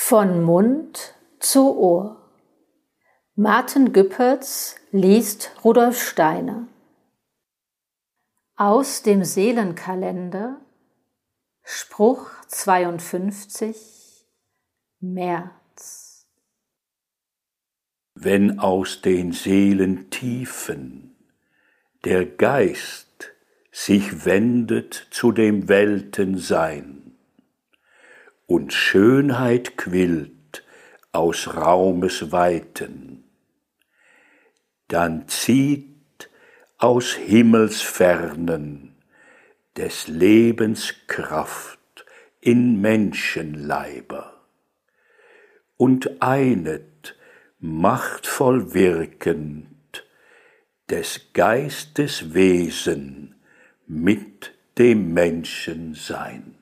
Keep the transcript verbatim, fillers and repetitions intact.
Von Mund zu Ohr. Martin Güppertz liest Rudolf Steiner. Aus dem Seelenkalender, Spruch zweiundfünfzig, März. Wenn aus den Seelentiefen der Geist sich wendet zu dem Weltensein und Schönheit quillt aus Raumes Weiten, dann zieht aus Himmelsfernen des Lebens Kraft in Menschenleiber und einet machtvoll wirkend des Geistes Wesen mit dem Menschensein.